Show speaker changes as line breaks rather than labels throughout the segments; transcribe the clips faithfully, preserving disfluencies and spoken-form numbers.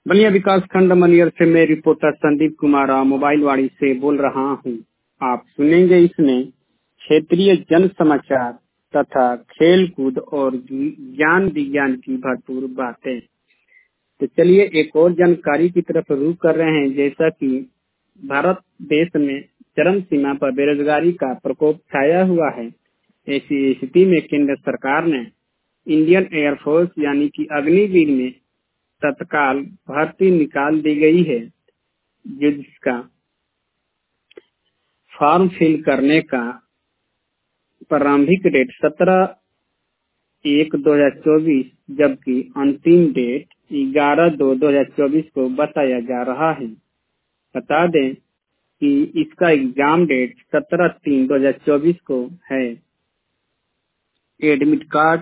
बलिया विकास खंड मनियर से मैं रिपोर्टर संदीप कुमार मोबाइल वाणी से बोल रहा हूं। आप सुनेंगे इसमें क्षेत्रीय जन समाचार तथा खेल कूद और ज्ञान विज्ञान की भरपूर बातें। तो चलिए एक और जानकारी की तरफ रुख कर रहे हैं। जैसा कि भारत देश में चरम सीमा पर बेरोजगारी का प्रकोप छाया हुआ है, ऐसी स्थिति में केंद्र सरकार ने इंडियन एयरफोर्स यानी कि अग्निवीर में तत्काल भर्ती निकाल दी गई है, जिसका फॉर्म फिल करने का प्रारंभिक डेट सत्रह एक दो हजार चौबीस जबकि अंतिम डेट ग्यारह दो दो हजार चौबीस को बताया जा रहा है। बता दें कि इसका एग्जाम डेट सत्रह तीन दो हजार चौबीस को है। एडमिट कार्ड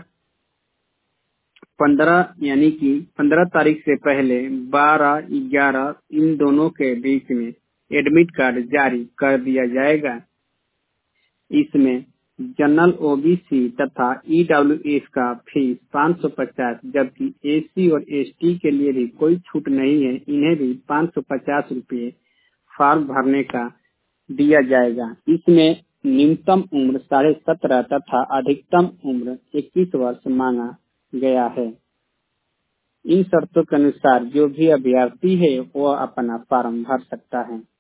पंद्रह यानी कि पंद्रह तारीख से पहले बारह ग्यारह इन दोनों के बीच में एडमिट कार्ड जारी कर दिया जाएगा। इसमें जनरल ओबीसी तथा ईडब्ल्यूएस का फीस पाँच सौ पचास जबकि एसी और एसटी के लिए भी कोई छूट नहीं है, इन्हें भी पाँच सौ पचास रुपये फॉर्म भरने का दिया जाएगा। इसमें न्यूनतम उम्र साढ़े सत्रह तथा अधिकतम उम्र इक्कीस वर्ष मांगा गया है। इन शर्तों के अनुसार जो भी अभ्यर्थी है वह अपना फॉर्म भर सकता है।